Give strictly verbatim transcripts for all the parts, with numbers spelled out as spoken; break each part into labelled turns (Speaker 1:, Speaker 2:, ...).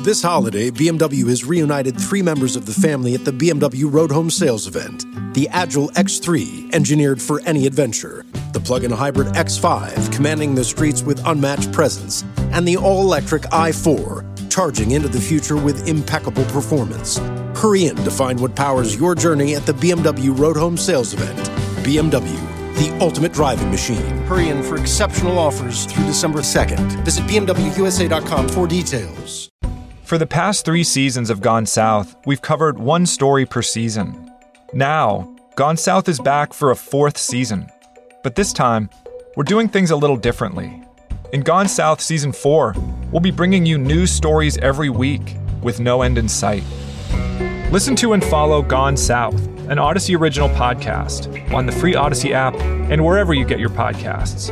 Speaker 1: This holiday, B M W has reunited three members of the family at the B M W Road Home Sales event. The Agile X three, engineered for any adventure. The plug-in hybrid X five, commanding the streets with unmatched presence. And the all-electric i four, charging into the future with impeccable performance. Hurry in to find what powers your journey at the B M W Road Home Sales event. B M W, the ultimate driving machine. Hurry in for exceptional offers through December second. Visit B M W U S A dot com for details.
Speaker 2: For the past three seasons of Gone South, we've covered one story per season. Now, Gone South is back for a fourth season. But this time, we're doing things a little differently. In Gone South Season four, we'll be bringing you news stories every week with no end in sight. Listen to and follow Gone South, an Odyssey original podcast, on the free Odyssey app and wherever you get your podcasts.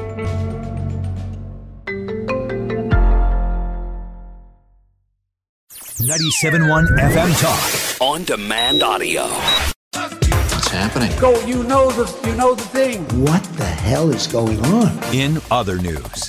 Speaker 3: ninety-seven point one F M Talk.
Speaker 4: On demand audio.
Speaker 5: What's happening?
Speaker 6: Go, you know the you know the thing.
Speaker 7: What the hell is going on?
Speaker 3: In other news.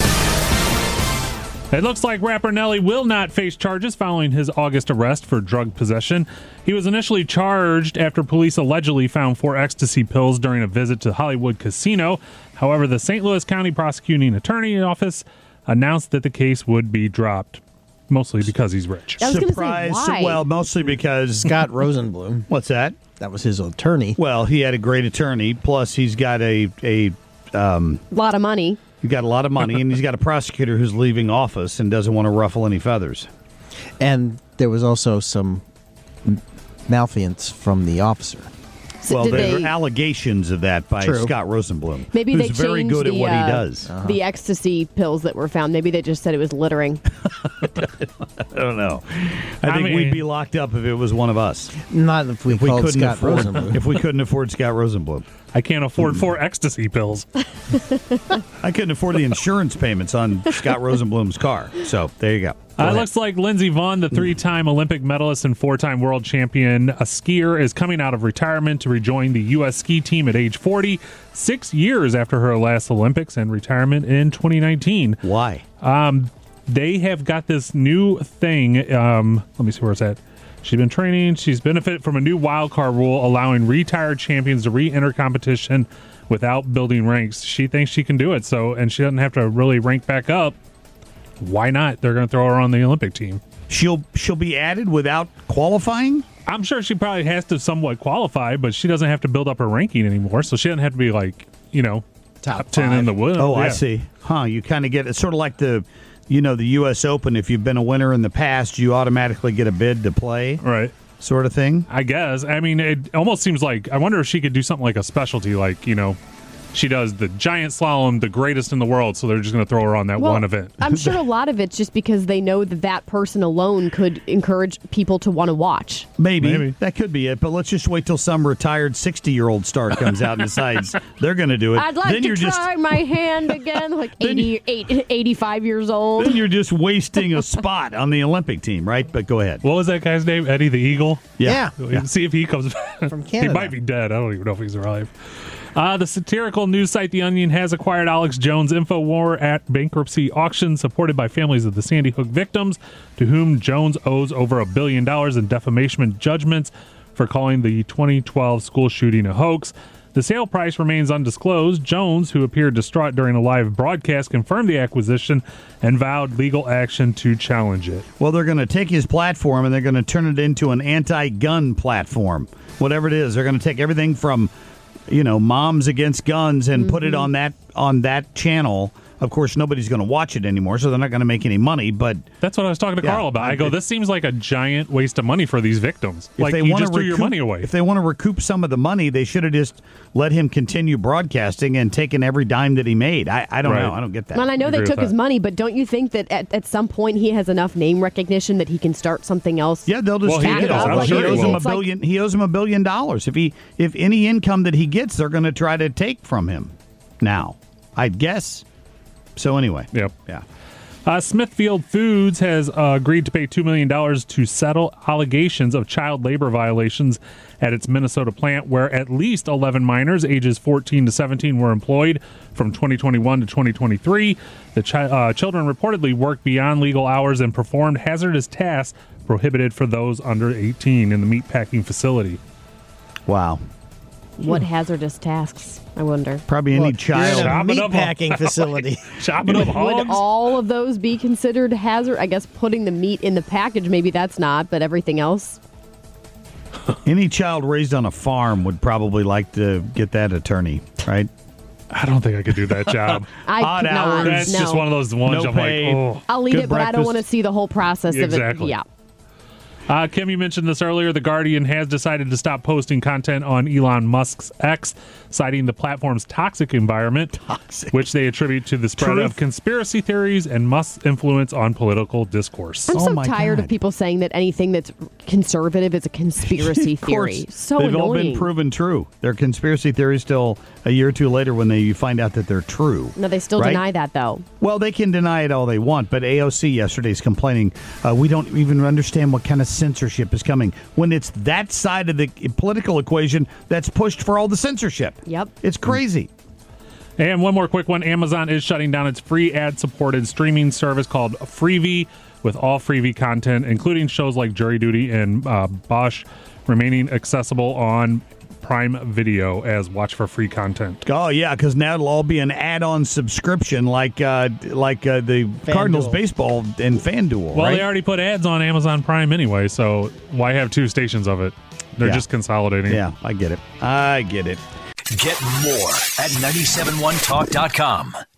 Speaker 8: It looks like rapper Nelly will not face charges following his August arrest for drug possession. He was initially charged after police allegedly found four ecstasy pills during a visit to Hollywood Casino. However, the Saint Louis County Prosecuting Attorney Office announced that the case would be dropped. Mostly because he's rich.
Speaker 9: I was
Speaker 10: Surprise.
Speaker 9: Say, why?
Speaker 10: Well, mostly because
Speaker 11: Scott Rosenblum.
Speaker 10: What's that?
Speaker 11: That was his attorney.
Speaker 10: Well, he had a great attorney. Plus, he's got a a um,
Speaker 9: lot of money.
Speaker 10: He's got a lot of money, and he's got a prosecutor who's leaving office and doesn't want to ruffle any feathers.
Speaker 11: And there was also some malfeasance from the officer.
Speaker 9: So
Speaker 10: well, there
Speaker 9: they,
Speaker 10: are allegations of that by
Speaker 11: True.
Speaker 10: Scott Rosenblum.
Speaker 9: Maybe
Speaker 10: who's
Speaker 9: they
Speaker 10: very
Speaker 9: changed
Speaker 10: good
Speaker 9: the,
Speaker 10: at what
Speaker 9: uh,
Speaker 10: he does.
Speaker 11: Uh-huh.
Speaker 9: the ecstasy pills that were found. Maybe they just said it was littering.
Speaker 10: I don't know. I,
Speaker 8: I
Speaker 10: think
Speaker 8: mean-
Speaker 10: we'd be locked up if it was one of us.
Speaker 11: Not if we
Speaker 10: If we
Speaker 11: called
Speaker 10: couldn't
Speaker 11: Scott
Speaker 10: afford,
Speaker 11: Rosenblum.
Speaker 10: if we couldn't afford Scott Rosenblum.
Speaker 8: I can't afford four ecstasy pills.
Speaker 10: I couldn't afford the insurance payments on Scott Rosenblum's car. So there you go. Go
Speaker 8: Uh, it
Speaker 10: ahead.
Speaker 8: looks like Lindsey Vonn, the three-time Olympic medalist and four-time world champion, a skier, is coming out of retirement to rejoin the U S ski team at age forty, six years after her last Olympics and retirement in twenty nineteen.
Speaker 10: Why?
Speaker 8: Um, they have got this new thing. Um, let me see where it's at. She's been training. She's benefited from a new wildcard rule allowing retired champions to re-enter competition without building ranks. She thinks she can do it, so and she doesn't have to really rank back up. Why not? They're going to throw her on the Olympic team.
Speaker 10: She'll she'll be added without qualifying?
Speaker 8: I'm sure she probably has to somewhat qualify, but she doesn't have to build up her ranking anymore, so she doesn't have to be like, you know, top, top ten in the world.
Speaker 10: Oh,
Speaker 8: yeah.
Speaker 10: I see. Huh, you kind of get it's sort of like the you know, the U S Open. If you've been a winner in the past, you automatically get a bid to play.
Speaker 8: Right.
Speaker 10: Sort of thing.
Speaker 8: I guess. I mean, it almost seems like, I wonder if she could do something like a specialty, like, you know, she does the giant slalom, the greatest in the world, so they're just going to throw her on that
Speaker 9: well,
Speaker 8: one event.
Speaker 9: I'm sure a lot of it's just because they know that that person alone could encourage people to want to watch.
Speaker 10: Maybe.
Speaker 8: Maybe.
Speaker 10: That could be it, but let's just wait till some retired sixty-year-old star comes out and decides they're going to do it.
Speaker 9: I'd like
Speaker 10: then
Speaker 9: to
Speaker 10: you're
Speaker 9: try
Speaker 10: just,
Speaker 9: my hand again, like
Speaker 10: Then
Speaker 9: eighty, eight, eighty-five years old.
Speaker 10: Then you're just wasting a spot on the Olympic team, right? But go ahead.
Speaker 8: What was that guy's name? Eddie the Eagle?
Speaker 10: Yeah.
Speaker 8: yeah. See if he comes back.
Speaker 11: From
Speaker 8: He
Speaker 11: Canada.
Speaker 8: might be dead. I don't even know if he's alive. Uh, the satirical news site The Onion has acquired Alex Jones' InfoWar at bankruptcy auction, supported by families of the Sandy Hook victims, to whom Jones owes over a billion dollars in defamation judgments for calling the twenty twelve school shooting a hoax. The sale price remains undisclosed. Jones, who appeared distraught during a live broadcast, confirmed the acquisition and vowed legal action to challenge it.
Speaker 10: Well, they're going to take his platform and they're going to turn it into an anti-gun platform. Whatever it is, they're going to take everything from, you know, moms against guns and mm-hmm. put it on that on that channel. Of course, nobody's going to watch it anymore, so they're not going to make any money. But
Speaker 8: that's what I was talking to
Speaker 10: yeah,
Speaker 8: Carl about. I go, this seems like a giant waste of money for these victims.
Speaker 10: If
Speaker 8: like
Speaker 10: they
Speaker 8: you
Speaker 10: want
Speaker 8: just
Speaker 10: to
Speaker 8: threw
Speaker 10: recoup,
Speaker 8: your money away.
Speaker 10: If they want to recoup some of the money, they should have just let him continue broadcasting and taken every dime that he made. I, I don't
Speaker 8: Right.
Speaker 10: know. I don't get that.
Speaker 9: And I know
Speaker 8: I
Speaker 9: they
Speaker 8: agree
Speaker 9: took
Speaker 8: with
Speaker 9: his
Speaker 8: that.
Speaker 9: money, but don't you think that at, at some point he has enough name recognition that he can start something else?
Speaker 10: Yeah, they'll just
Speaker 8: Well, he
Speaker 10: take it
Speaker 8: is.
Speaker 10: all.
Speaker 8: I'm
Speaker 10: Like,
Speaker 8: sure
Speaker 10: he
Speaker 8: he
Speaker 10: owes
Speaker 8: will.
Speaker 10: him a
Speaker 9: It's like-
Speaker 10: billion. He owes him a billion dollars. If he if any income that he gets, they're going to try to take from him. Now, I'd guess. So anyway,
Speaker 8: Yep.
Speaker 10: yeah.
Speaker 8: Uh, Smithfield Foods has uh, agreed to pay two million dollars to settle allegations of child labor violations at its Minnesota plant, where at least eleven minors ages fourteen to seventeen were employed from twenty twenty-one to twenty twenty-three. The chi- uh, children reportedly worked beyond legal hours and performed hazardous tasks prohibited for those under eighteen in the meatpacking facility.
Speaker 10: Wow.
Speaker 9: What hazardous tasks, I wonder?
Speaker 10: Probably any
Speaker 11: Look,
Speaker 10: child.
Speaker 11: You're in a
Speaker 8: Chopping up
Speaker 11: meat-packing
Speaker 8: hog-
Speaker 11: facility.
Speaker 8: Chopping up
Speaker 9: Would
Speaker 8: hogs?
Speaker 9: all of those be considered hazard? I guess putting the meat in the package, maybe that's not, but everything else?
Speaker 10: Any child raised on a farm would probably like to get that attorney, right?
Speaker 8: I don't think I could do that job.
Speaker 9: I
Speaker 10: Odd
Speaker 9: could not.
Speaker 10: hours.
Speaker 8: That's
Speaker 9: no.
Speaker 8: just one of those ones
Speaker 10: No
Speaker 8: I'm
Speaker 10: pay.
Speaker 8: like, oh.
Speaker 9: I'll eat
Speaker 10: Good
Speaker 9: it, but I don't
Speaker 10: breakfast.
Speaker 9: want to see the whole process
Speaker 8: Exactly.
Speaker 9: of it. Yeah.
Speaker 8: Uh, Kim, you mentioned this earlier. The Guardian has decided to stop posting content on Elon Musk's X, citing the platform's toxic environment,
Speaker 10: Toxic.
Speaker 8: which they attribute to the spread
Speaker 10: Truth.
Speaker 8: of conspiracy theories and Musk's influence on political discourse.
Speaker 9: I'm
Speaker 10: Oh
Speaker 9: so
Speaker 10: my
Speaker 9: tired
Speaker 10: God.
Speaker 9: of people saying that anything that's conservative is a conspiracy
Speaker 10: Of course.
Speaker 9: theory. So
Speaker 10: They've
Speaker 9: annoying.
Speaker 10: all been proven true. They're conspiracy theories till a year or two later when they you find out that they're true.
Speaker 9: No, they still
Speaker 10: right?
Speaker 9: deny that, though.
Speaker 10: Well, they can deny it all they want, but A O C yesterday is complaining uh, we don't even understand what kind of censorship is coming when it's that side of the political equation that's pushed for all the censorship.
Speaker 9: Yep.
Speaker 10: It's crazy.
Speaker 8: And one more quick one. Amazon is shutting down its free ad-supported streaming service called Freevee, with all Freevee content, including shows like Jury Duty and uh, Bosch, remaining accessible on Prime Video as watch for free content.
Speaker 10: Oh yeah, because now it'll all be an add-on subscription, like uh, like uh, the Cardinals baseball and FanDuel.
Speaker 8: Well,
Speaker 10: right?
Speaker 8: they already put ads on Amazon Prime anyway, so why have two stations of it? They're
Speaker 10: Yeah.
Speaker 8: just consolidating.
Speaker 10: Yeah, I get it. I get it.
Speaker 3: Get more at nine seven one talk dot com.